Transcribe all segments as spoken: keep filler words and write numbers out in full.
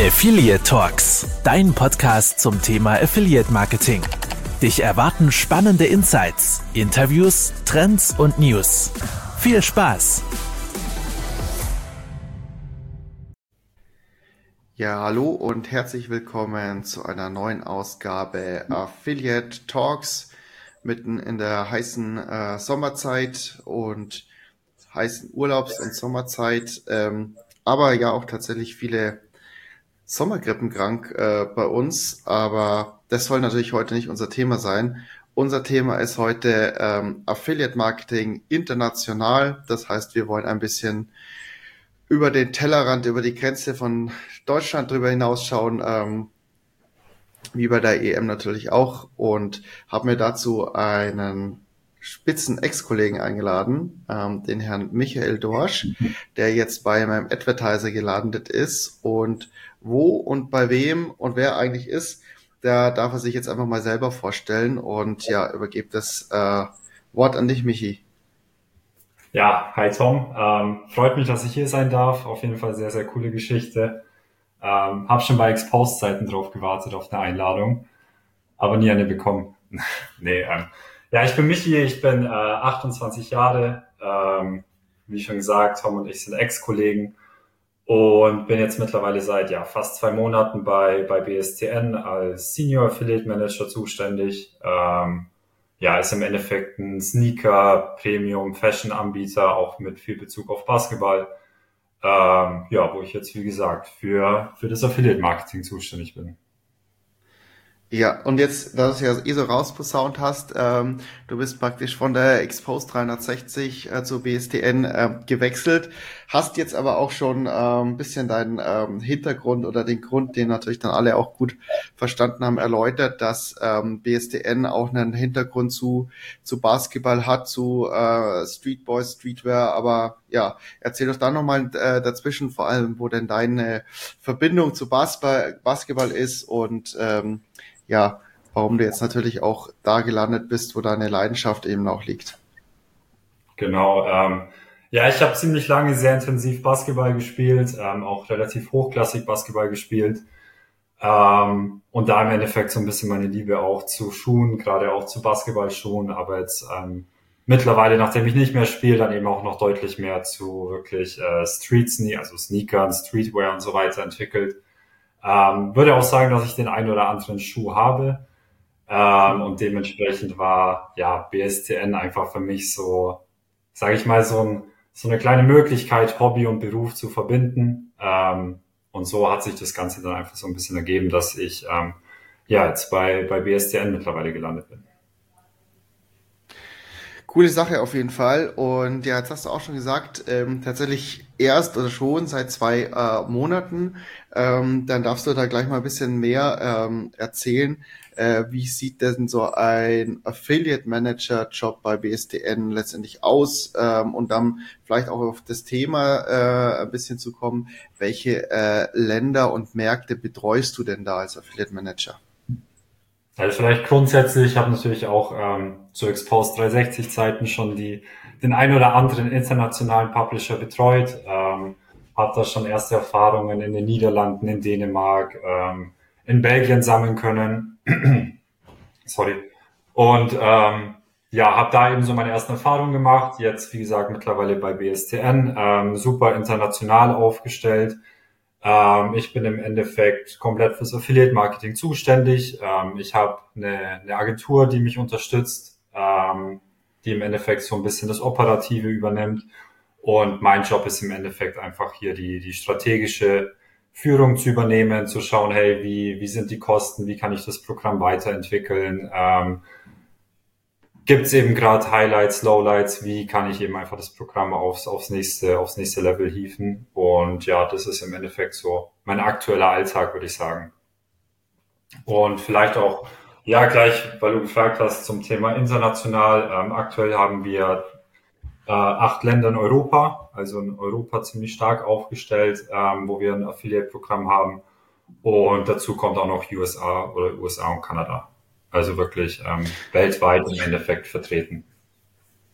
Affiliate Talks, dein Podcast zum Thema Affiliate Marketing. Dich erwarten spannende Insights, Interviews, Trends und News. Viel Spaß! Ja, hallo und herzlich willkommen zu einer neuen Ausgabe Affiliate Talks mitten in der heißen äh, Sommerzeit und heißen Urlaubs- und Sommerzeit, ähm, aber ja auch tatsächlich viele Sommergrippenkrank äh, bei uns, aber das soll natürlich heute nicht unser Thema sein. Unser Thema ist heute ähm, Affiliate Marketing international. Das heißt, wir wollen ein bisschen über den Tellerrand, über die Grenze von Deutschland drüber hinausschauen, ähm, wie bei der E M natürlich auch, und habe mir dazu einen spitzen Ex-Kollegen eingeladen, ähm, den Herrn Michael Dorsch, der jetzt bei meinem Advertiser gelandet ist, und wo und bei wem und wer eigentlich ist, da darf er sich jetzt einfach mal selber vorstellen und ja, übergebe das äh, Wort an dich, Michi. Ja, hi Tom. Ähm, freut mich, dass ich hier sein darf. Auf jeden Fall sehr, sehr coole Geschichte. Ähm, hab schon bei Exposed-Zeiten drauf gewartet, auf eine Einladung, aber nie eine bekommen. nee, ähm, ja, ich bin Michi, ich bin äh, achtundzwanzig Jahre. Ähm, wie schon gesagt, Tom und ich sind Ex-Kollegen und bin jetzt mittlerweile seit ja fast zwei Monaten bei bei B S T N als Senior Affiliate Manager zuständig. Ähm, ja, ist im Endeffekt ein Sneaker, Premium, Fashion-Anbieter, auch mit viel Bezug auf Basketball. Ähm, ja, wo ich jetzt, wie gesagt, für, für das Affiliate-Marketing zuständig bin. Ja, und jetzt, da du es ja eh so rausposaunt hast, ähm, du bist praktisch von der Exposed dreihundertsechzig äh, zur B S T N äh, gewechselt, hast jetzt aber auch schon äh, ein bisschen deinen ähm, Hintergrund oder den Grund, den natürlich dann alle auch gut verstanden haben, erläutert, dass ähm, B S T N auch einen Hintergrund zu zu Basketball hat, zu äh, Street Boys, Streetwear, aber ja, erzähl doch da nochmal äh, dazwischen, vor allem, wo denn deine Verbindung zu Basketball, Basketball ist und ähm, ja, warum du jetzt natürlich auch da gelandet bist, wo deine Leidenschaft eben auch liegt. Genau. Ähm, ja, ich habe ziemlich lange sehr intensiv Basketball gespielt, ähm, auch relativ hochklassig Basketball gespielt. Ähm, und da im Endeffekt so ein bisschen meine Liebe auch zu Schuhen, gerade auch zu Basketballschuhen, aber jetzt ähm, mittlerweile, nachdem ich nicht mehr spiele, dann eben auch noch deutlich mehr zu wirklich äh, Street Sneakern, also Sneakern, Streetwear und so weiter entwickelt. Ähm, würde auch sagen, dass ich den einen oder anderen Schuh habe. Ähm, und dementsprechend war ja B S T N einfach für mich so, sage ich mal, so, ein, so eine kleine Möglichkeit, Hobby und Beruf zu verbinden. Ähm, und so hat sich das Ganze dann einfach so ein bisschen ergeben, dass ich ähm, ja jetzt bei, bei B S T N mittlerweile gelandet bin. Coole Sache auf jeden Fall. Und ja, jetzt hast du auch schon gesagt, ähm, tatsächlich erst oder schon seit zwei äh, Monaten. Ähm, dann darfst du da gleich mal ein bisschen mehr ähm, erzählen. Äh, wie sieht denn so ein Affiliate Manager Job bei B S T N letztendlich aus? Ähm, und dann vielleicht auch auf das Thema äh, ein bisschen zu kommen. Welche äh, Länder und Märkte betreust du denn da als Affiliate Manager? Also vielleicht grundsätzlich, ich habe natürlich auch ähm, zu Exposed dreihundertsechzig Zeiten schon die den ein oder anderen internationalen Publisher betreut, ähm, habe da schon erste Erfahrungen in den Niederlanden, in Dänemark, ähm, in Belgien sammeln können. Sorry. Und ähm, ja, habe da eben so meine ersten Erfahrungen gemacht. Jetzt, wie gesagt, mittlerweile bei B S T N, ähm, super international aufgestellt. Ähm, ich bin im Endeffekt komplett fürs Affiliate-Marketing zuständig. Ähm, ich habe eine, eine Agentur, die mich unterstützt, ähm, die im Endeffekt so ein bisschen das Operative übernimmt. Und mein Job ist im Endeffekt einfach hier die, die strategische Führung zu übernehmen, zu schauen, hey, wie, wie sind die Kosten, wie kann ich das Programm weiterentwickeln, ähm, gibt es eben gerade Highlights, Lowlights, wie kann ich eben einfach das Programm aufs, aufs nächste, aufs nächste Level hieven. Und ja, das ist im Endeffekt so mein aktueller Alltag, würde ich sagen. Und vielleicht auch, ja, gleich, weil du gefragt hast zum Thema international. Ähm, aktuell haben wir äh, acht Länder in Europa, also in Europa ziemlich stark aufgestellt, ähm, wo wir ein Affiliate-Programm haben. Und dazu kommt auch noch U S A oder U S A und Kanada. Also wirklich ähm, weltweit im Endeffekt vertreten.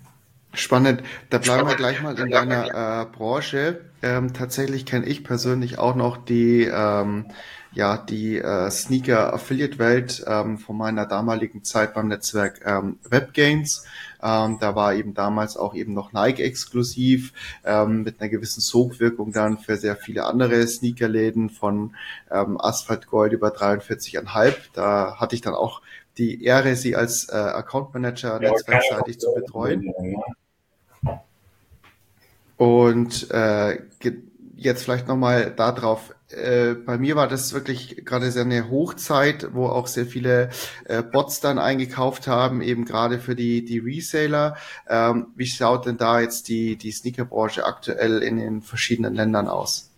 Spannend. Da bleiben wir gleich mal in deiner äh, Branche. Ähm, tatsächlich kenne ich persönlich auch noch die, ähm, ja, die äh, Sneaker-Affiliate-Welt ähm, von meiner damaligen Zeit beim Netzwerk ähm, WebGains. Ähm, da war eben damals auch eben noch Nike exklusiv, ähm, mit einer gewissen Sogwirkung dann für sehr viele andere Sneakerläden von ähm, Asphalt Gold über dreiundvierzig Komma fünf. Da hatte ich dann auch die Ehre, sie als äh, Account Manager Ja, keine netzwerkseitig zu betreuen. Probleme, Und äh, ge- jetzt vielleicht nochmal darauf. Äh, bei mir war das wirklich gerade sehr eine Hochzeit, wo auch sehr viele äh, Bots dann eingekauft haben, eben gerade für die die Reseller. Ähm, wie schaut denn da jetzt die die Sneakerbranche aktuell in den verschiedenen Ländern aus?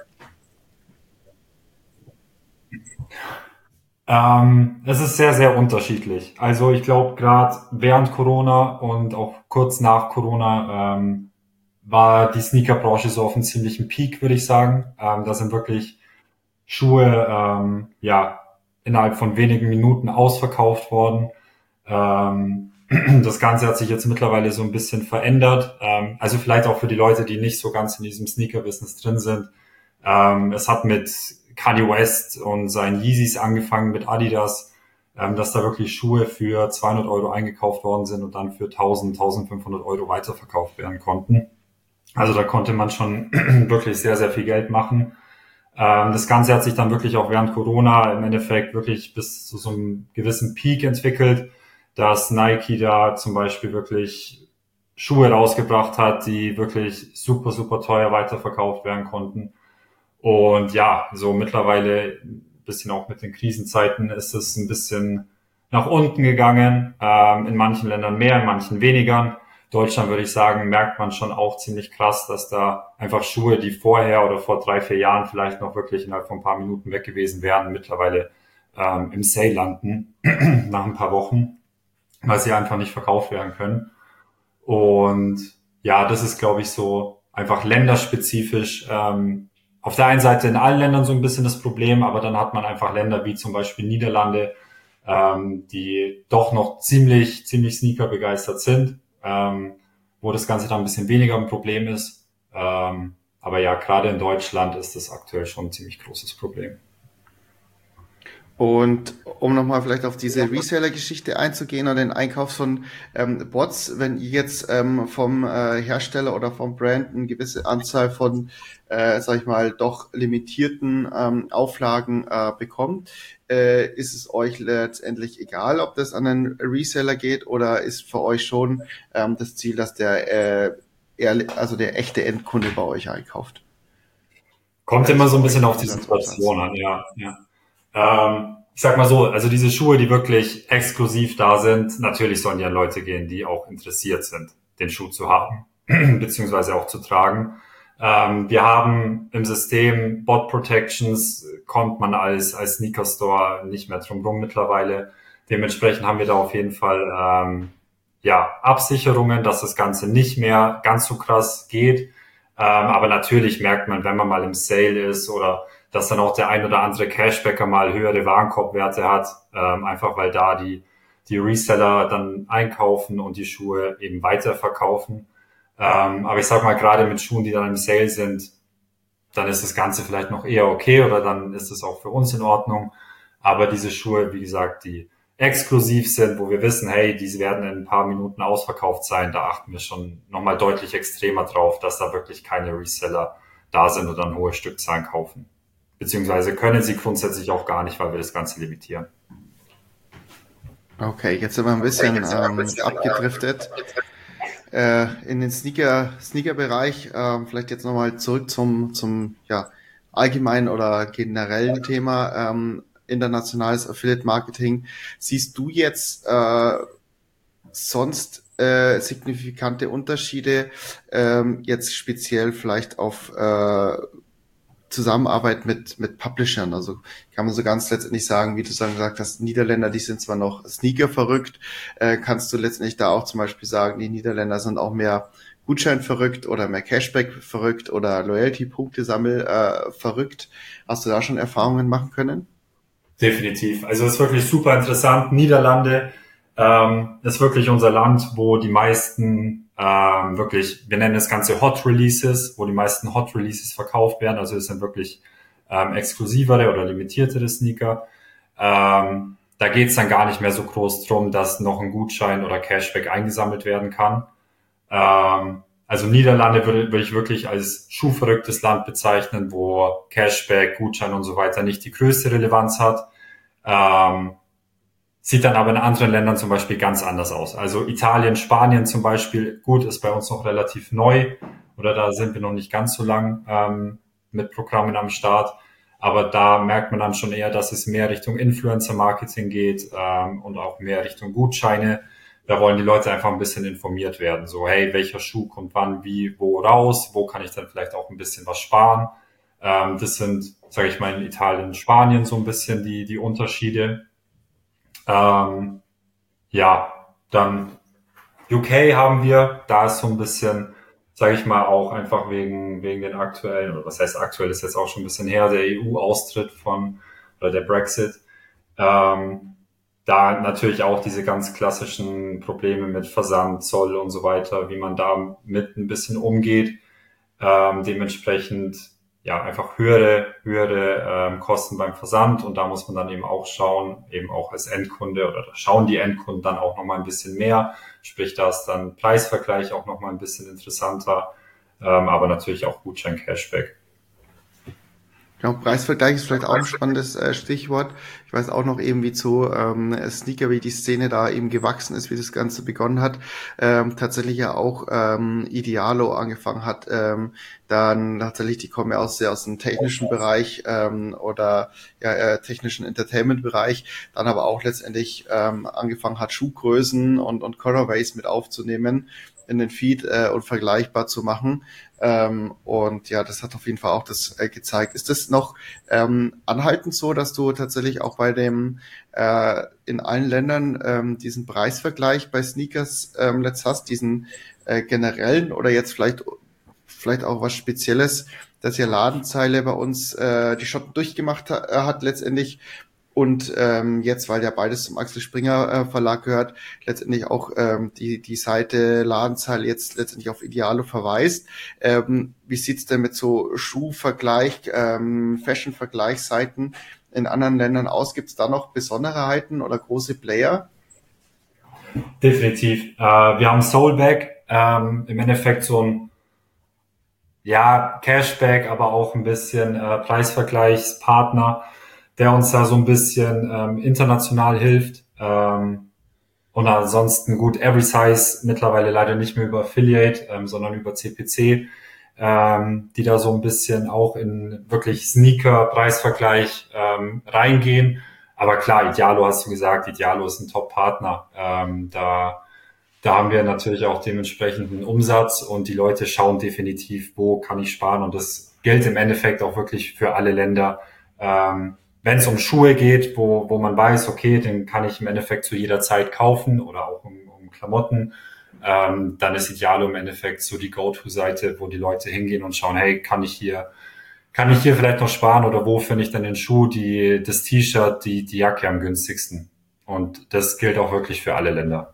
Ähm, es ist sehr, sehr unterschiedlich. Also ich glaube, gerade während Corona und auch kurz nach Corona ähm, war die Sneakerbranche so auf einem ziemlichen Peak, würde ich sagen. Ähm, da sind wirklich Schuhe ähm, ja innerhalb von wenigen Minuten ausverkauft worden. Ähm, das Ganze hat sich jetzt mittlerweile so ein bisschen verändert. Ähm, also vielleicht auch für die Leute, die nicht so ganz in diesem Sneaker-Business drin sind. Ähm, es hat mit Kanye West und seinen Yeezys angefangen, mit Adidas, ähm, dass da wirklich Schuhe für zweihundert Euro eingekauft worden sind und dann für tausend, tausendfünfhundert Euro weiterverkauft werden konnten. Also da konnte man schon wirklich sehr, sehr viel Geld machen. Ähm, das Ganze hat sich dann wirklich auch während Corona im Endeffekt wirklich bis zu so einem gewissen Peak entwickelt, dass Nike da zum Beispiel wirklich Schuhe rausgebracht hat, die wirklich super, super teuer weiterverkauft werden konnten. Und ja, so mittlerweile ein bisschen auch mit den Krisenzeiten ist es ein bisschen nach unten gegangen. Ähm, in manchen Ländern mehr, in manchen weniger. Deutschland würde ich sagen, merkt man schon auch ziemlich krass, dass da einfach Schuhe, die vorher oder vor drei, vier Jahren vielleicht noch wirklich innerhalb von ein paar Minuten weg gewesen wären, mittlerweile ähm, im Sale landen nach ein paar Wochen, weil sie einfach nicht verkauft werden können. Und ja, das ist, glaube ich, so einfach länderspezifisch. Ähm, auf der einen Seite in allen Ländern so ein bisschen das Problem, aber dann hat man einfach Länder wie zum Beispiel Niederlande, ähm, die doch noch ziemlich, ziemlich Sneaker begeistert sind, ähm, wo das Ganze dann ein bisschen weniger ein Problem ist. Ähm, aber ja, gerade in Deutschland ist das aktuell schon ein ziemlich großes Problem. Und um nochmal vielleicht auf diese Reseller-Geschichte einzugehen oder den Einkauf von ähm, Bots, wenn ihr jetzt ähm, vom äh, Hersteller oder vom Brand eine gewisse Anzahl von, äh, sag ich mal, doch limitierten ähm, Auflagen äh, bekommt, äh, ist es euch letztendlich egal, ob das an einen Reseller geht oder ist für euch schon ähm, das Ziel, dass der, äh, ehrlich, also der echte Endkunde bei euch einkauft? Kommt Also immer ist so für ein euch bisschen ein auf die Grundsatz. Situation an, ja, ja. Ähm, ich sag mal so, also diese Schuhe, die wirklich exklusiv da sind, natürlich sollen die an Leute gehen, die auch interessiert sind, den Schuh zu haben, beziehungsweise auch zu tragen. Ähm, wir haben im System Bot Protections, kommt man als, als Sneaker Store nicht mehr drum rum mittlerweile. Dementsprechend haben wir da auf jeden Fall, ähm, ja, Absicherungen, dass das Ganze nicht mehr ganz so krass geht. Ähm, aber natürlich merkt man, wenn man mal im Sale ist oder dass dann auch der ein oder andere Cashbacker mal höhere Warenkorbwerte hat, ähm, einfach weil da die, die Reseller dann einkaufen und die Schuhe eben weiterverkaufen. Ähm, aber ich sag mal, gerade mit Schuhen, die dann im Sale sind, dann ist das Ganze vielleicht noch eher okay oder dann ist es auch für uns in Ordnung. Aber diese Schuhe, wie gesagt, die exklusiv sind, wo wir wissen, hey, diese werden in ein paar Minuten ausverkauft sein, da achten wir schon nochmal deutlich extremer drauf, dass da wirklich keine Reseller da sind und dann hohe Stückzahlen kaufen. Beziehungsweise können sie grundsätzlich auch gar nicht, weil wir das Ganze limitieren. Okay, jetzt sind wir ein bisschen ähm, abgedriftet äh, in den Sneaker Sneaker-Bereich. Ähm, vielleicht jetzt nochmal zurück zum zum ja allgemeinen oder generellen Thema ähm, internationales Affiliate Marketing. Siehst du jetzt äh, sonst äh, signifikante Unterschiede ähm, jetzt speziell vielleicht auf äh, Zusammenarbeit mit mit Publishern? Also kann man so ganz letztendlich sagen, wie du sagen gesagt hast, Niederländer, die sind zwar noch Sneaker verrückt, äh, kannst du letztendlich da auch zum Beispiel sagen, die Niederländer sind auch mehr Gutschein verrückt oder mehr Cashback verrückt oder Loyalty-Punkte sammel äh, verrückt. Hast du da schon Erfahrungen machen können? Definitiv. Also es ist wirklich super interessant. Niederlande ähm, ist wirklich unser Land, wo die meisten ähm, wirklich, wir nennen das Ganze Hot Releases, wo die meisten Hot Releases verkauft werden. Also es sind wirklich ähm, exklusivere oder limitiertere Sneaker. Ähm, da geht's dann gar nicht mehr so groß drum, dass noch ein Gutschein oder Cashback eingesammelt werden kann. Ähm, also Niederlande würde, würde ich wirklich als schuhverrücktes Land bezeichnen, wo Cashback, Gutschein und so weiter nicht die größte Relevanz hat. Ähm, sieht dann aber in anderen Ländern zum Beispiel ganz anders aus. Also Italien, Spanien zum Beispiel, gut, ist bei uns noch relativ neu oder da sind wir noch nicht ganz so lang ähm, mit Programmen am Start. Aber da merkt man dann schon eher, dass es mehr Richtung Influencer-Marketing geht ähm, und auch mehr Richtung Gutscheine. Da wollen die Leute einfach ein bisschen informiert werden. So, hey, welcher Schuh kommt wann, wie, wo raus? Wo kann ich dann vielleicht auch ein bisschen was sparen? Ähm, das sind, sage ich mal, in Italien, Spanien so ein bisschen die die Unterschiede. Ähm, ja, dann U K haben wir. Da ist so ein bisschen, sage ich mal, auch einfach wegen wegen den aktuellen, oder was heißt aktuell, ist jetzt auch schon ein bisschen her, der E U-Austritt von, oder der Brexit. Ähm, da natürlich auch diese ganz klassischen Probleme mit Versand, Zoll und so weiter, wie man da mit ein bisschen umgeht. Ähm, dementsprechend ja einfach höhere höhere ähm, Kosten beim Versand, und da muss man dann eben auch schauen, eben auch als Endkunde, oder da schauen die Endkunden dann auch nochmal ein bisschen mehr, sprich da ist dann Preisvergleich auch nochmal ein bisschen interessanter, ähm, aber natürlich auch Gutschein, Cashback. Genau, Preisvergleich ist vielleicht auch ein spannendes äh, Stichwort. Ich weiß auch noch eben, wie zu ähm, Sneaker, wie die Szene da eben gewachsen ist, wie das Ganze begonnen hat. Ähm, tatsächlich ja auch ähm, Idealo angefangen hat. Ähm, dann tatsächlich, die kommen ja aus, sehr aus dem technischen Bereich ähm, oder ja, äh, technischen Entertainment-Bereich. Dann aber auch letztendlich ähm, angefangen hat, Schuhgrößen und, und Colorways mit aufzunehmen in den Feed äh, und vergleichbar zu machen. Ähm, und ja, das hat auf jeden Fall auch das äh, gezeigt. Ist das noch ähm, anhaltend so, dass du tatsächlich auch bei dem äh, in allen Ländern ähm, diesen Preisvergleich bei Sneakers ähm, letzt hast, diesen äh, generellen, oder jetzt vielleicht vielleicht auch was Spezielles, dass ja Ladenzeile bei uns äh, die Schotten durchgemacht ha- hat letztendlich. Und ähm, jetzt, weil ja beides zum Axel Springer äh, Verlag gehört, letztendlich auch ähm, die die Seite Ladenzeile jetzt letztendlich auf Idealo verweist. Ähm, wie sieht's denn mit so Schuhvergleich, ähm, Fashion-Vergleichsseiten in anderen Ländern aus? Gibt's da noch Besonderheiten oder große Player? Definitiv. Äh, wir haben Soulback, ähm, im Endeffekt so ein ja Cashback, aber auch ein bisschen äh, Preisvergleichspartner, der uns da so ein bisschen ähm, international hilft. Ähm, und ansonsten gut, Every Size mittlerweile leider nicht mehr über Affiliate, ähm, sondern über C P C, ähm, die da so ein bisschen auch in wirklich Sneaker-Preisvergleich ähm, reingehen. Aber klar, Idealo hast du gesagt, Idealo ist ein Top-Partner. Ähm, da da haben wir natürlich auch dementsprechend einen Umsatz, und die Leute schauen definitiv, wo kann ich sparen, und das gilt im Endeffekt auch wirklich für alle Länder. Ähm, wenn es um Schuhe geht, wo, wo man weiß, okay, den kann ich im Endeffekt zu jeder Zeit kaufen, oder auch um, um Klamotten, ähm, dann ist Idealo im Endeffekt so die Go-To-Seite, wo die Leute hingehen und schauen, hey, kann ich hier, kann ich hier vielleicht noch sparen, oder wo finde ich denn den Schuh, die, das T-Shirt, die, die Jacke am günstigsten? Und das gilt auch wirklich für alle Länder.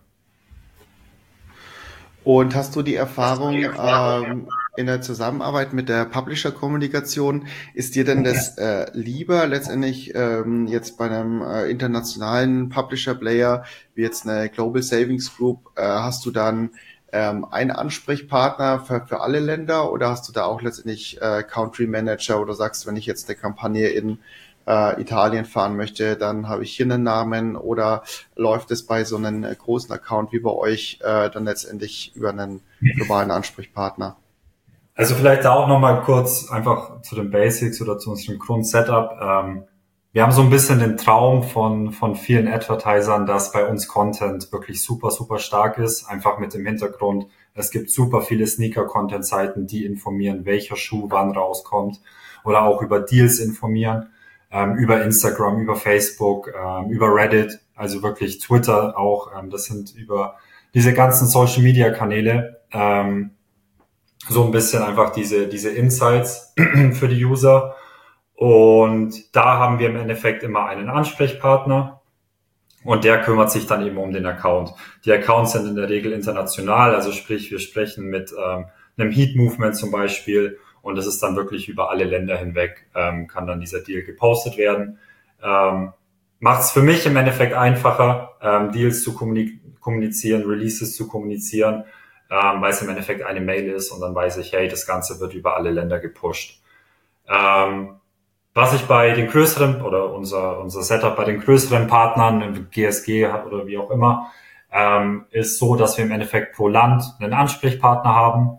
Und hast du die Erfahrung ähm, in der Zusammenarbeit mit der Publisher-Kommunikation, ist dir denn das äh, lieber letztendlich ähm, jetzt bei einem äh, internationalen Publisher-Player wie jetzt eine Global Savings Group, äh, hast du dann ähm, einen Ansprechpartner für, für alle Länder, oder hast du da auch letztendlich äh, Country Manager, oder sagst, wenn ich jetzt eine Kampagne in äh, Italien fahren möchte, dann habe ich hier einen Namen, oder läuft es bei so einem äh, großen Account wie bei euch äh, dann letztendlich über einen globalen Ansprechpartner? Also vielleicht da auch nochmal kurz einfach zu den Basics oder zu unserem Grundsetup. Ähm, wir haben so ein bisschen den Traum von von vielen Advertisern, dass bei uns Content wirklich super, super stark ist. Einfach mit dem Hintergrund, es gibt super viele Sneaker-Content-Seiten, die informieren, welcher Schuh wann rauskommt, oder auch über Deals informieren, ähm, über Instagram, über Facebook, ähm, über Reddit, also wirklich Twitter auch. Ähm, das sind über diese ganzen Social-Media-Kanäle, ähm, so ein bisschen einfach diese diese Insights für die User. Und da haben wir im Endeffekt immer einen Ansprechpartner. Und der kümmert sich dann eben um den Account. Die Accounts sind in der Regel international, also sprich, wir sprechen mit ähm, einem Heat Movement zum Beispiel, und das ist dann wirklich über alle Länder hinweg, ähm, kann dann dieser Deal gepostet werden. Ähm, macht es für mich im Endeffekt einfacher, ähm, Deals zu kommunik- kommunizieren, Releases zu kommunizieren, ähm, weil es im Endeffekt eine Mail ist und dann weiß ich, hey, das Ganze wird über alle Länder gepusht. Ähm, Was ich bei den größeren oder unser unser Setup bei den größeren Partnern, G S G oder wie auch immer, ähm, ist so, dass wir im Endeffekt pro Land einen Ansprechpartner haben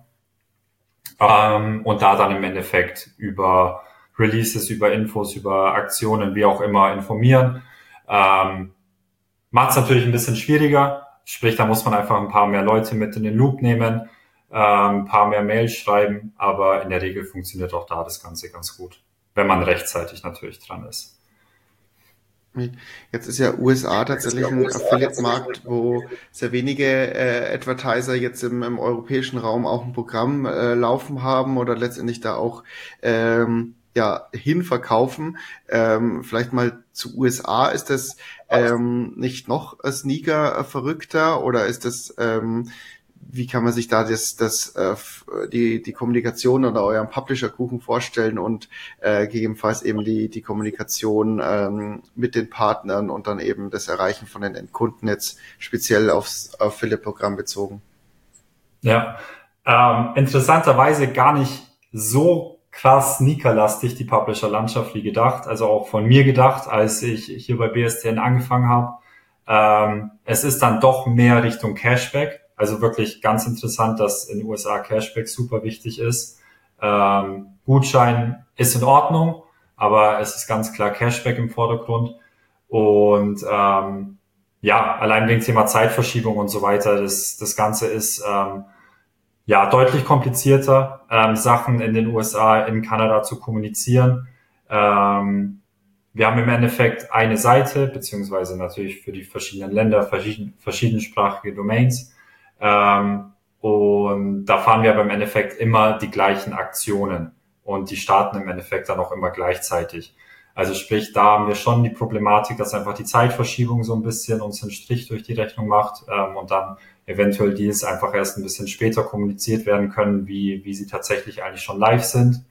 ähm, und da dann im Endeffekt über Releases, über Infos, über Aktionen, wie auch immer informieren. Ähm, Macht es natürlich ein bisschen schwieriger, sprich, da muss man einfach ein paar mehr Leute mit in den Loop nehmen, ähm, ein paar mehr Mails schreiben, aber in der Regel funktioniert auch da das Ganze ganz gut, wenn man rechtzeitig natürlich dran ist. Jetzt ist ja U S A tatsächlich ein Affiliate-Markt, wo sehr wenige äh, Advertiser jetzt im, im europäischen Raum auch ein Programm äh, laufen haben oder letztendlich da auch ähm, ja hinverkaufen. Ähm, vielleicht mal zu U S A, ist das ähm, nicht noch Sneaker äh, verrückter oder ist das ähm, wie kann man sich da das, das äh, die die Kommunikation oder euren Publisher-Kuchen vorstellen und äh, gegebenenfalls eben die die Kommunikation ähm, mit den Partnern und dann eben das Erreichen von den Endkunden jetzt speziell aufs Affiliate-Programm bezogen? Ja, ähm, interessanterweise gar nicht so krass sneakerlastig die Publisher-Landschaft wie gedacht, also auch von mir gedacht, als ich hier bei B S T N angefangen habe. Ähm, es ist dann doch mehr Richtung Cashback. Also wirklich ganz interessant, dass in den U S A Cashback super wichtig ist. Ähm, Gutschein ist in Ordnung, aber es ist ganz klar Cashback im Vordergrund. Und ähm, ja, allein wegen Thema Zeitverschiebung und so weiter, das, das Ganze ist ähm, ja deutlich komplizierter, ähm, Sachen in den U S A, in Kanada zu kommunizieren. Ähm, Wir haben im Endeffekt eine Seite, beziehungsweise natürlich für die verschiedenen Länder verschieden, verschiedensprachige Domains. Ähm, und da fahren wir aber im Endeffekt immer die gleichen Aktionen und die starten im Endeffekt dann auch immer gleichzeitig. Also sprich, da haben wir schon die Problematik, dass einfach die Zeitverschiebung so ein bisschen uns einen Strich durch die Rechnung macht ähm, und dann eventuell Deals einfach erst ein bisschen später kommuniziert werden können, wie, wie sie tatsächlich eigentlich schon live sind.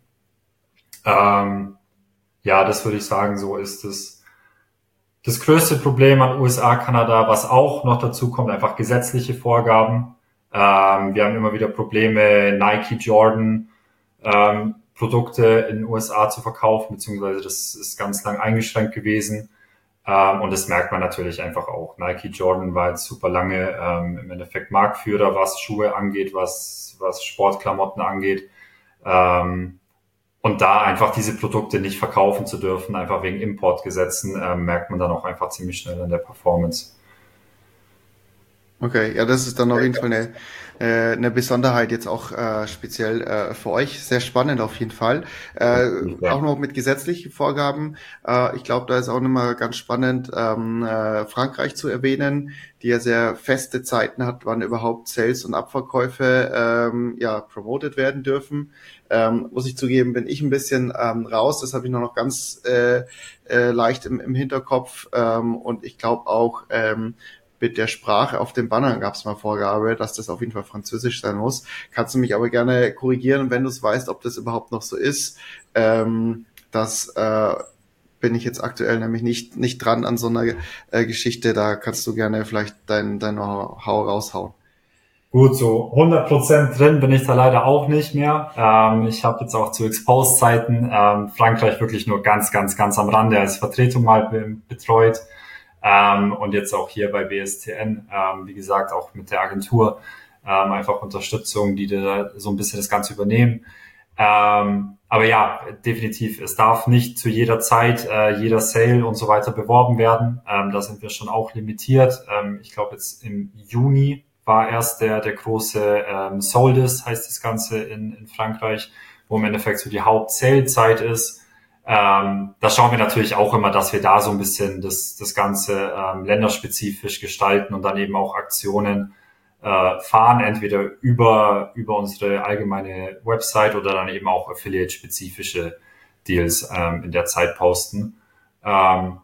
Ähm, Ja, das würde ich sagen, so ist es. Das größte Problem an U S A, Kanada, was auch noch dazu kommt, einfach gesetzliche Vorgaben. Ähm, wir haben immer wieder Probleme, Nike, Jordan, ähm, Produkte in den U S A zu verkaufen, beziehungsweise das ist ganz lang eingeschränkt gewesen. Ähm, und das merkt man natürlich einfach auch. Nike, Jordan war jetzt super lange ähm, im Endeffekt Marktführer, was Schuhe angeht, was, was Sportklamotten angeht. Ähm, Und da einfach diese Produkte nicht verkaufen zu dürfen, einfach wegen Importgesetzen, äh, merkt man dann auch einfach ziemlich schnell an der Performance. Okay, ja, das ist dann auf jeden Fall eine, äh, eine Besonderheit jetzt auch äh, speziell äh, für euch. Sehr spannend auf jeden Fall. Äh, Ja. auch noch mit gesetzlichen Vorgaben. Äh, ich glaube, da ist auch nochmal ganz spannend, ähm, äh, Frankreich zu erwähnen, die ja sehr feste Zeiten hat, wann überhaupt Sales und Abverkäufe ähm, ja promoted werden dürfen. Ähm, muss ich zugeben, bin ich ein bisschen ähm, raus. Das habe ich nur noch ganz äh, äh, leicht im, im Hinterkopf. Ähm, und ich glaube auch, ähm, mit der Sprache auf den Bannern gab es mal Vorgabe, dass das auf jeden Fall Französisch sein muss. Kannst du mich aber gerne korrigieren, wenn du es weißt, ob das überhaupt noch so ist. Ähm, das äh, bin ich jetzt aktuell nämlich nicht nicht dran an so einer äh, Geschichte. Da kannst du gerne vielleicht dein, dein Know-how raushauen. Gut, so hundert Prozent drin bin ich da leider auch nicht mehr. Ähm, ich habe jetzt auch zu Expose-Zeiten ähm, Frankreich wirklich nur ganz, ganz, ganz am Rande als Vertretung mal be- betreut. Ähm, und jetzt auch hier bei B S T N, ähm, wie gesagt, auch mit der Agentur, ähm, einfach Unterstützung, die da so ein bisschen das Ganze übernehmen. Ähm, aber ja, definitiv, es darf nicht zu jeder Zeit äh, jeder Sale und so weiter beworben werden. Ähm, da sind wir schon auch limitiert. Ähm, ich glaube, jetzt im Juni war erst der der große ähm, Soldes, heißt das Ganze in, in Frankreich, wo im Endeffekt so die Haupt-Sale-Zeit ist. Ähm, da schauen wir natürlich auch immer, dass wir da so ein bisschen das, das Ganze ähm, länderspezifisch gestalten und dann eben auch Aktionen äh, fahren, entweder über, über unsere allgemeine Website oder dann eben auch Affiliate-spezifische Deals ähm, in der Zeit posten. Ähm,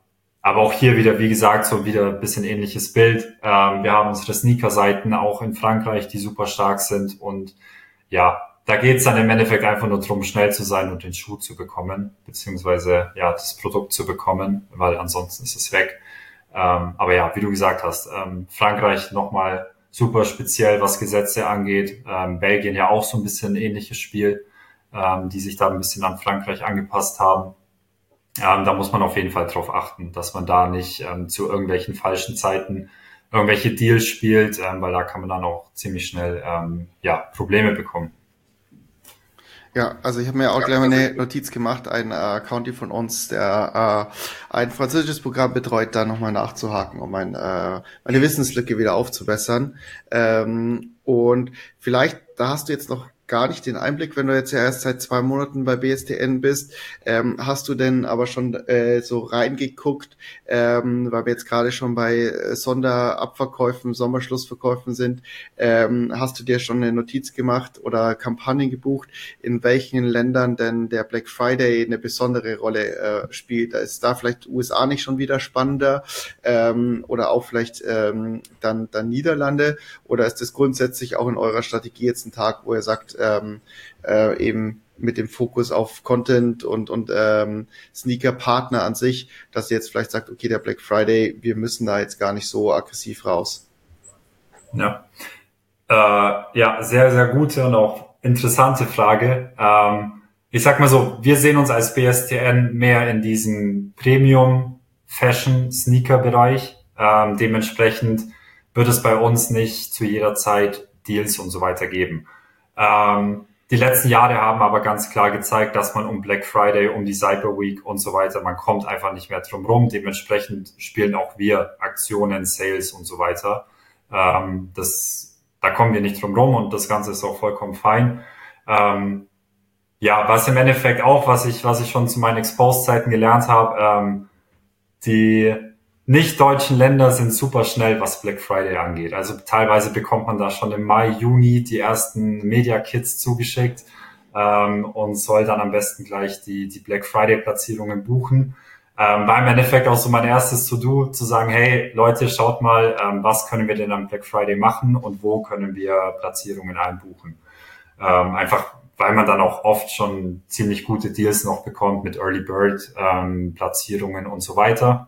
aber auch hier wieder, wie gesagt, so wieder ein bisschen ähnliches Bild. Ähm, wir haben unsere Sneaker-Seiten auch in Frankreich, die super stark sind. Und ja, da geht's dann im Endeffekt einfach nur darum, schnell zu sein und den Schuh zu bekommen, beziehungsweise ja das Produkt zu bekommen, weil ansonsten ist es weg. Ähm, aber ja, wie du gesagt hast, ähm, Frankreich nochmal super speziell, was Gesetze angeht. Ähm, Belgien ja auch so ein bisschen ein ähnliches Spiel, ähm, die sich da ein bisschen an Frankreich angepasst haben. Ähm, da muss man auf jeden Fall drauf achten, dass man da nicht ähm, zu irgendwelchen falschen Zeiten irgendwelche Deals spielt, ähm, weil da kann man dann auch ziemlich schnell ähm, ja Probleme bekommen. Ja, also ich habe mir auch gleich mal eine Notiz gemacht, ein äh, County von uns, der äh, ein französisches Programm betreut, da nochmal nachzuhaken, um mein, äh, meine Wissenslücke wieder aufzubessern. Ähm, und vielleicht, da hast du jetzt noch gar nicht den Einblick, wenn du jetzt ja erst seit zwei Monaten bei B S T N bist. Ähm, hast du denn aber schon äh, so reingeguckt, ähm, weil wir jetzt gerade schon bei äh, Sonderabverkäufen, Sommerschlussverkäufen sind, ähm, hast du dir schon eine Notiz gemacht oder Kampagnen gebucht, in welchen Ländern denn der Black Friday eine besondere Rolle äh, spielt? Da ist da vielleicht U S A nicht schon wieder spannender ähm, oder auch vielleicht ähm, dann, dann Niederlande, oder ist das grundsätzlich auch in eurer Strategie jetzt ein Tag, wo ihr sagt, ähm, äh, eben mit dem Fokus auf Content und und ähm, Sneaker-Partner an sich, dass ihr jetzt vielleicht sagt, okay, der Black Friday, wir müssen da jetzt gar nicht so aggressiv raus? Ja, äh, ja, sehr, sehr gute und auch interessante Frage. Ähm, ich sag mal so, wir sehen uns als B S T N mehr in diesem Premium-Fashion-Sneaker-Bereich. Ähm, dementsprechend wird es bei uns nicht zu jeder Zeit Deals und so weiter geben. Ähm, die letzten Jahre haben aber ganz klar gezeigt, dass man um Black Friday, um die Cyber Week und so weiter, man kommt einfach nicht mehr drum rum. Dementsprechend spielen auch wir Aktionen, Sales und so weiter. Ähm, das, da kommen wir nicht drum rum und das Ganze ist auch vollkommen fein. Ähm, ja, was im Endeffekt auch, was ich, was ich schon zu meinen Exposed-Zeiten gelernt habe, ähm, die nicht-deutschen Länder sind super schnell, was Black Friday angeht. Also teilweise bekommt man da schon im Mai, Juni die ersten Media-Kits zugeschickt ähm, und soll dann am besten gleich die, die Black Friday-Platzierungen buchen. Ähm, war im Endeffekt auch so mein erstes To-Do, zu sagen, hey Leute, schaut mal, ähm, was können wir denn am Black Friday machen und wo können wir Platzierungen einbuchen. Ähm, einfach, weil man dann auch oft schon ziemlich gute Deals noch bekommt mit Early Bird ähm, Platzierungen und so weiter.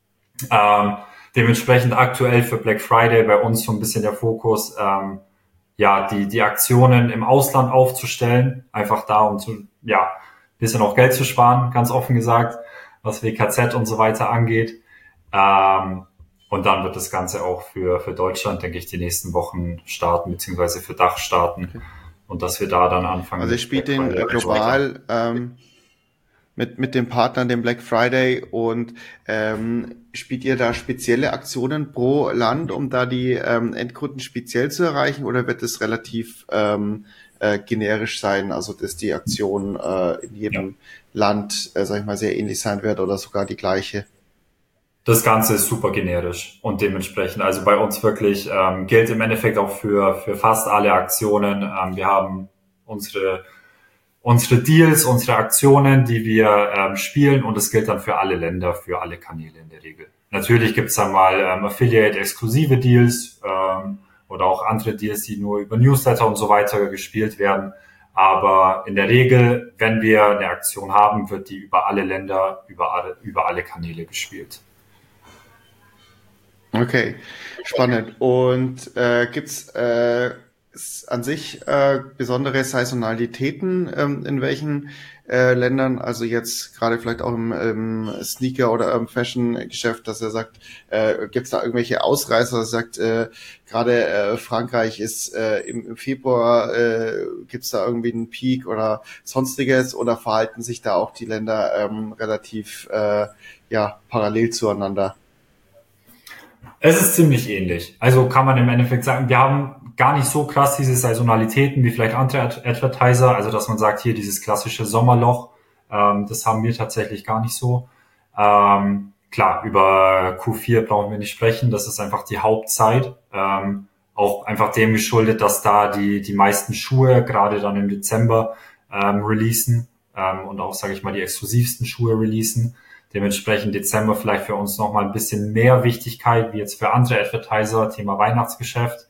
Ähm, dementsprechend aktuell für Black Friday bei uns so ein bisschen der Fokus, ähm, ja, die, die Aktionen im Ausland aufzustellen, einfach da, um zu, ja, bisschen auch Geld zu sparen, ganz offen gesagt, was W K Z und so weiter angeht. Ähm, und dann wird das Ganze auch für, für Deutschland, denke ich, die nächsten Wochen starten, beziehungsweise für Dach starten. Okay. Und dass wir da dann anfangen. Also ich spiele den global, ähm, mit mit den Partnern den Black Friday, und ähm, spielt ihr da spezielle Aktionen pro Land, um da die ähm, Endkunden speziell zu erreichen, oder wird es relativ ähm, äh, generisch sein, also dass die Aktion äh, in jedem ja. Land, äh, sag ich mal, sehr ähnlich sein wird oder sogar die gleiche? Das Ganze ist super generisch und dementsprechend, also bei uns wirklich ähm, gilt im Endeffekt auch für für fast alle Aktionen. Ähm, wir haben unsere unsere Deals, unsere Aktionen, die wir ähm, spielen, und es gilt dann für alle Länder, für alle Kanäle in der Regel. Natürlich gibt's dann mal ähm, Affiliate-exklusive Deals ähm, oder auch andere Deals, die nur über Newsletter und so weiter gespielt werden. Aber in der Regel, wenn wir eine Aktion haben, wird die über alle Länder, über alle, über alle Kanäle gespielt. Okay, spannend. Und äh, gibt's äh, an sich äh, besondere Saisonalitäten ähm, in welchen äh, Ländern, also jetzt gerade vielleicht auch im, im Sneaker- oder im Fashion-Geschäft, dass er sagt, äh, gibt's da irgendwelche Ausreißer, dass er sagt, äh, gerade äh, Frankreich ist äh, im, im Februar, äh, gibt's da irgendwie einen Peak oder sonstiges, oder verhalten sich da auch die Länder ähm, relativ äh, ja parallel zueinander? Es ist ziemlich ähnlich. Also kann man im Endeffekt sagen, wir haben gar nicht so krass diese Saisonalitäten wie vielleicht andere Advertiser, also dass man sagt, hier dieses klassische Sommerloch, ähm, das haben wir tatsächlich gar nicht so. Ähm, klar, über Q vier brauchen wir nicht sprechen, das ist einfach die Hauptzeit. Ähm, auch einfach dem geschuldet, dass da die die meisten Schuhe gerade dann im Dezember ähm, releasen ähm, und auch, sage ich mal, die exklusivsten Schuhe releasen. Dementsprechend Dezember vielleicht für uns nochmal ein bisschen mehr Wichtigkeit, wie jetzt für andere Advertiser, Thema Weihnachtsgeschäft.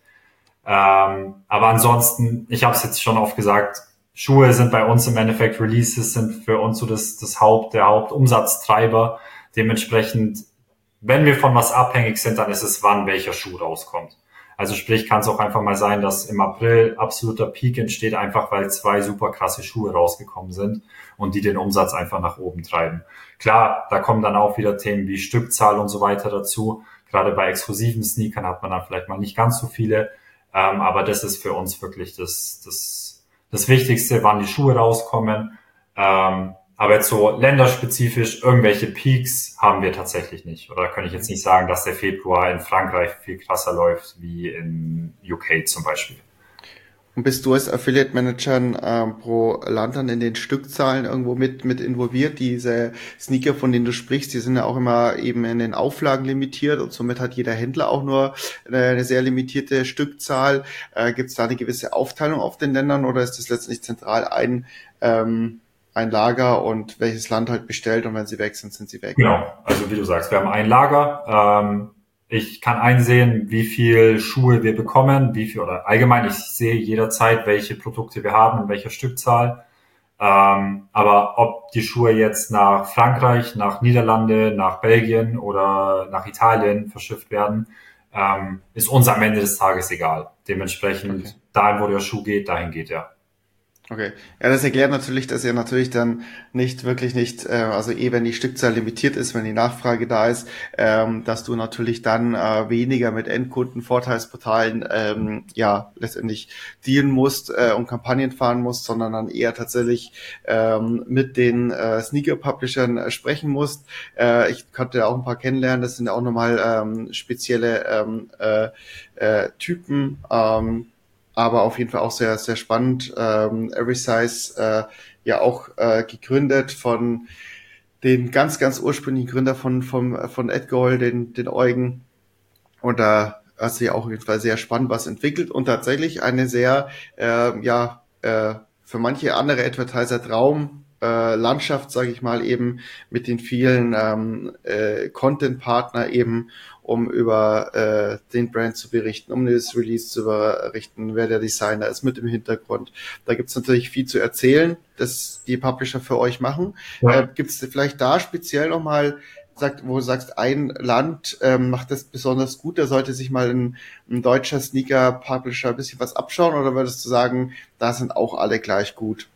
Ähm, aber ansonsten, ich habe es jetzt schon oft gesagt, Schuhe sind bei uns im Endeffekt, Releases sind für uns so das, das Haupt, der Hauptumsatztreiber. Dementsprechend, wenn wir von was abhängig sind, dann ist es, wann welcher Schuh rauskommt. Also sprich, kann es auch einfach mal sein, dass im April absoluter Peak entsteht, einfach weil zwei super krasse Schuhe rausgekommen sind und die den Umsatz einfach nach oben treiben. Klar, da kommen dann auch wieder Themen wie Stückzahl und so weiter dazu. Gerade bei exklusiven Sneakern hat man dann vielleicht mal nicht ganz so viele. Ähm, aber das ist für uns wirklich das, das, das Wichtigste, wann die Schuhe rauskommen. Ähm, aber jetzt so länderspezifisch irgendwelche Peaks haben wir tatsächlich nicht. Oder kann ich jetzt nicht sagen, dass der Februar in Frankreich viel krasser läuft wie in U K zum Beispiel. Und bist du als Affiliate Manager ähm, pro Land dann in den Stückzahlen irgendwo mit mit involviert? Diese Sneaker, von denen du sprichst, die sind ja auch immer eben in den Auflagen limitiert und somit hat jeder Händler auch nur eine, eine sehr limitierte Stückzahl. Äh, Gibt es da eine gewisse Aufteilung auf den Ländern oder ist das letztendlich zentral ein ähm, ein Lager und welches Land halt bestellt und wenn sie weg sind, sind sie weg? Genau, also wie du sagst, wir haben ein Lager. Ähm, Ich kann einsehen, wie viel Schuhe wir bekommen, wie viel, oder allgemein, ich sehe jederzeit, welche Produkte wir haben, in welcher Stückzahl. Ähm, aber ob die Schuhe jetzt nach Frankreich, nach Niederlande, nach Belgien oder nach Italien verschifft werden, ähm, ist uns am Ende des Tages egal. Dementsprechend, okay. Dahin, wo der Schuh geht, dahin geht er. Okay. Ja, das erklärt natürlich, dass ihr natürlich dann nicht wirklich nicht, äh, also eh, wenn die Stückzahl limitiert ist, wenn die Nachfrage da ist, ähm, dass du natürlich dann äh, weniger mit Endkunden, Vorteilsportalen, ähm, ja, letztendlich dealen musst äh, und Kampagnen fahren musst, sondern dann eher tatsächlich ähm, mit den äh, Sneaker-Publishern äh, sprechen musst. Äh, ich konnte auch ein paar kennenlernen, das sind auch nochmal ähm, spezielle ähm, äh, äh, Typen, ähm, aber auf jeden Fall auch sehr, sehr spannend. Ähm, Everysize, äh, ja auch äh, gegründet von den ganz, ganz ursprünglichen Gründer von von von Edgold, den den Eugen. Und da hat sich auch auf jeden Fall sehr spannend was entwickelt und tatsächlich eine sehr, äh, ja, äh, für manche andere Advertiser Traum äh, Landschaft, sage ich mal, eben mit den vielen ähm, äh, Content-Partner eben, um über äh, den Brand zu berichten, um das Release zu berichten, wer der Designer ist mit dem Hintergrund. Da gibt's natürlich viel zu erzählen, das die Publisher für euch machen. Ja. Äh, gibt's vielleicht da speziell nochmal, sagt, wo du sagst, ein Land ähm, macht das besonders gut, da sollte sich mal ein, ein deutscher Sneaker-Publisher ein bisschen was abschauen, oder würdest du sagen, da sind auch alle gleich gut?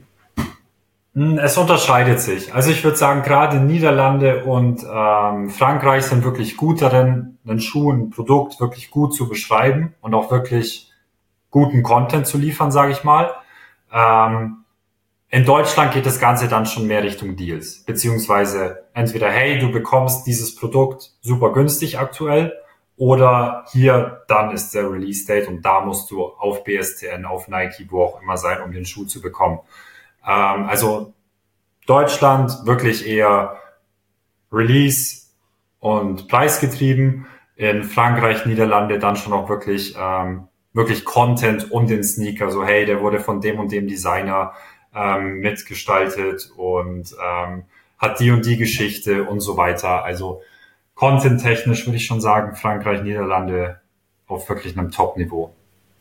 Es unterscheidet sich. Also ich würde sagen, gerade Niederlande und ähm, Frankreich sind wirklich gut darin, einen Schuh, ein Produkt wirklich gut zu beschreiben und auch wirklich guten Content zu liefern, sage ich mal. Ähm, in Deutschland geht das Ganze dann schon mehr Richtung Deals, beziehungsweise entweder, hey, du bekommst dieses Produkt super günstig aktuell, oder hier, dann ist der Release-Date und da musst du auf B S T N, auf Nike, wo auch immer sein, um den Schuh zu bekommen. Also Deutschland wirklich eher Release und preisgetrieben. In Frankreich, Niederlande dann schon auch wirklich ähm, wirklich Content um den Sneaker. So hey, der wurde von dem und dem Designer ähm, mitgestaltet und ähm, hat die und die Geschichte und so weiter. Also content-technisch würde ich schon sagen, Frankreich, Niederlande auf wirklich einem Top-Niveau.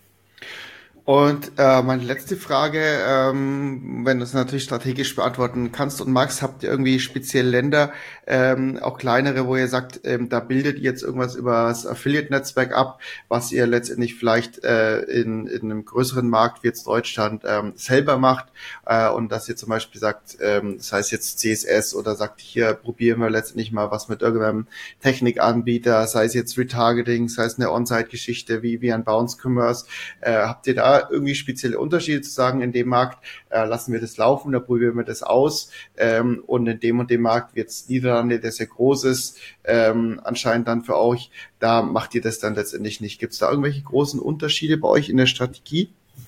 Und äh, meine letzte Frage, ähm, wenn du es natürlich strategisch beantworten kannst und magst, habt ihr irgendwie spezielle Länder, ähm, auch kleinere, wo ihr sagt, ähm, da bildet ihr jetzt irgendwas über das Affiliate-Netzwerk ab, was ihr letztendlich vielleicht äh, in, in einem größeren Markt wie jetzt Deutschland ähm, selber macht äh, und dass ihr zum Beispiel sagt, ähm, das heißt jetzt C S S oder sagt, hier probieren wir letztendlich mal was mit irgendeinem Technikanbieter, sei es jetzt Retargeting, sei es eine On-Site-Geschichte wie, wie ein Bounce-Commerce, äh, habt ihr da irgendwie spezielle Unterschiede zu sagen, in dem Markt äh, lassen wir das laufen, da probieren wir das aus ähm, und in dem und dem Markt wird es Niederlande, der sehr groß ist, ähm, anscheinend dann für euch, da macht ihr das dann letztendlich nicht. Gibt es da irgendwelche großen Unterschiede bei euch in der Strategie?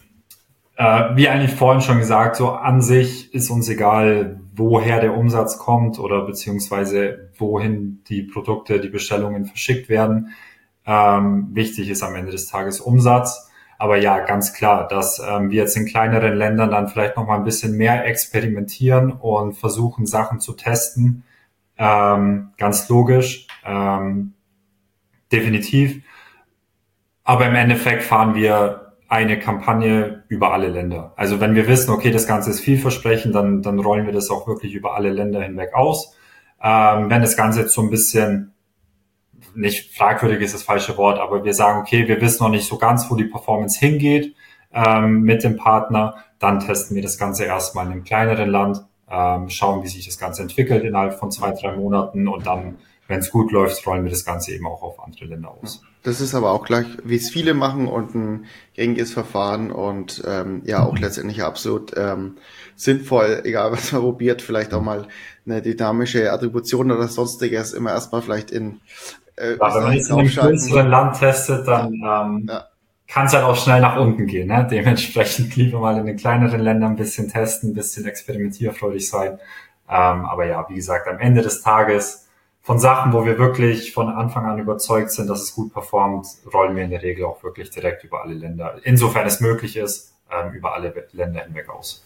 Äh, wie eigentlich vorhin schon gesagt, so an sich ist uns egal, woher der Umsatz kommt oder beziehungsweise wohin die Produkte, die Bestellungen verschickt werden. Ähm, wichtig ist am Ende des Tages Umsatz. Aber ja, ganz klar, dass ähm, wir jetzt in kleineren Ländern dann vielleicht noch mal ein bisschen mehr experimentieren und versuchen, Sachen zu testen, ähm, ganz logisch, ähm, definitiv. Aber im Endeffekt fahren wir eine Kampagne über alle Länder. Also wenn wir wissen, okay, das Ganze ist vielversprechend, dann, dann rollen wir das auch wirklich über alle Länder hinweg aus. Ähm, wenn das Ganze jetzt so ein bisschen, nicht fragwürdig ist das falsche Wort, aber wir sagen, okay, wir wissen noch nicht so ganz, wo die Performance hingeht ähm, mit dem Partner, dann testen wir das Ganze erstmal in einem kleineren Land, ähm, schauen, wie sich das Ganze entwickelt innerhalb von zwei, drei Monaten und dann, wenn es gut läuft, rollen wir das Ganze eben auch auf andere Länder aus. Das ist aber auch gleich, wie es viele machen und ein gängiges Verfahren und ähm, ja auch letztendlich absolut ähm, sinnvoll, egal was man probiert, vielleicht auch mal eine dynamische Attribution oder sonstiges immer erstmal vielleicht in äh, Ja, wenn man jetzt in einem größeren Land testet, dann ja, ähm, ja. kann es halt auch schnell nach unten gehen. Ne? Dementsprechend lieber mal in den kleineren Ländern ein bisschen testen, ein bisschen experimentierfreudig sein. Ähm, aber ja, wie gesagt, am Ende des Tages von Sachen, wo wir wirklich von Anfang an überzeugt sind, dass es gut performt, rollen wir in der Regel auch wirklich direkt über alle Länder, insofern es möglich ist, ähm, über alle Länder hinweg aus.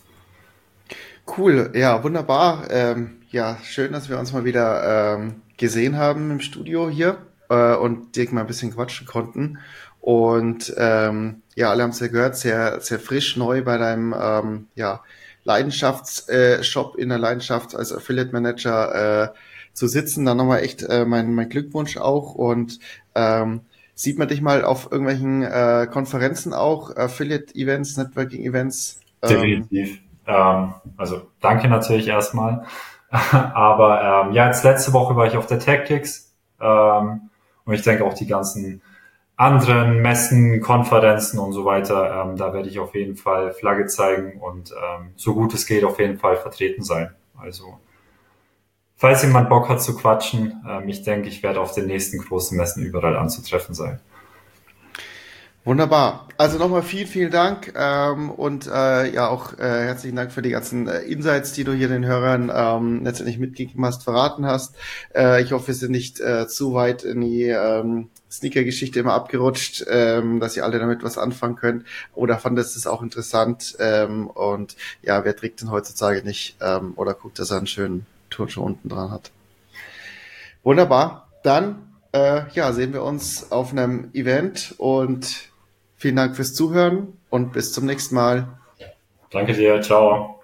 Cool, ja, wunderbar. Ähm, ja, schön, dass wir uns mal wieder ähm, gesehen haben im Studio hier äh, und direkt mal ein bisschen quatschen konnten. Und ähm, ja, alle haben es ja gehört, sehr, sehr frisch neu bei deinem ähm, ja, Leidenschaftsshop äh, in der Leidenschaft als Affiliate Manager äh, zu sitzen. Dann nochmal echt äh, mein, mein Glückwunsch auch. Und ähm, sieht man dich mal auf irgendwelchen äh, Konferenzen auch, Affiliate-Events, Networking-Events? Ähm, Definitiv. Ähm, also danke natürlich erstmal. Aber ähm, ja, jetzt letzte Woche war ich auf der Tactics ähm, und ich denke auch die ganzen anderen Messen, Konferenzen und so weiter, ähm, da werde ich auf jeden Fall Flagge zeigen und ähm, so gut es geht auf jeden Fall vertreten sein. Also falls jemand Bock hat zu quatschen, ähm, ich denke, ich werde auf den nächsten großen Messen überall anzutreffen sein. Wunderbar. Also nochmal vielen, vielen Dank ähm, und äh, ja auch äh, herzlichen Dank für die ganzen äh, Insights, die du hier den Hörern ähm, letztendlich mitgegeben hast, verraten hast. Äh, ich hoffe, wir sind nicht äh, zu weit in die ähm, Sneaker-Geschichte immer abgerutscht, ähm, dass ihr alle damit was anfangen könnt oder fandet es auch interessant ähm, und ja, wer trägt denn heutzutage nicht ähm, oder guckt, dass er einen schönen Turnschuh unten dran hat. Wunderbar. Dann äh, ja, sehen wir uns auf einem Event und vielen Dank fürs Zuhören und bis zum nächsten Mal. Danke dir, ciao.